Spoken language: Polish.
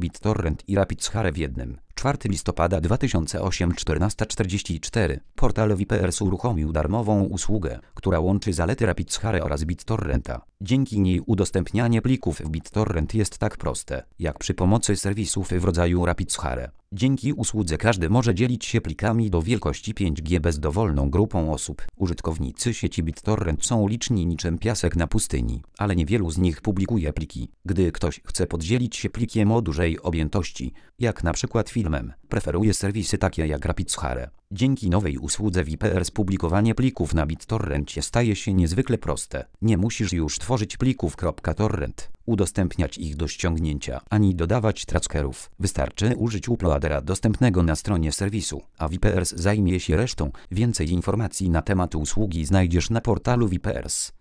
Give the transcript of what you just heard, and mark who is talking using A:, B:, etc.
A: BitTorrent i RapidShare w jednym. 4 listopada 2008 14:44. Portal VPRS uruchomił darmową usługę, która łączy zalety RapidShare oraz BitTorrenta. Dzięki niej udostępnianie plików w BitTorrent jest tak proste, jak przy pomocy serwisów w rodzaju RapidShare. Dzięki usłudze każdy może dzielić się plikami do wielkości 5G z dowolną grupą osób. Użytkownicy sieci BitTorrent są liczni niczym piasek na pustyni, ale niewielu z nich publikuje pliki. Gdy ktoś chce podzielić się plikiem o dużej objętości, jak na przykład filmem, preferuje serwisy takie jak RapidShare. Dzięki nowej usłudze VPRS publikowanie plików na BitTorrencie staje się niezwykle proste. Nie musisz już tworzyć plików .torrent, udostępniać ich do ściągnięcia, ani dodawać trackerów. Wystarczy użyć uploadera dostępnego na stronie serwisu, a VPRS zajmie się resztą. Więcej informacji na temat usługi znajdziesz na portalu VPRS.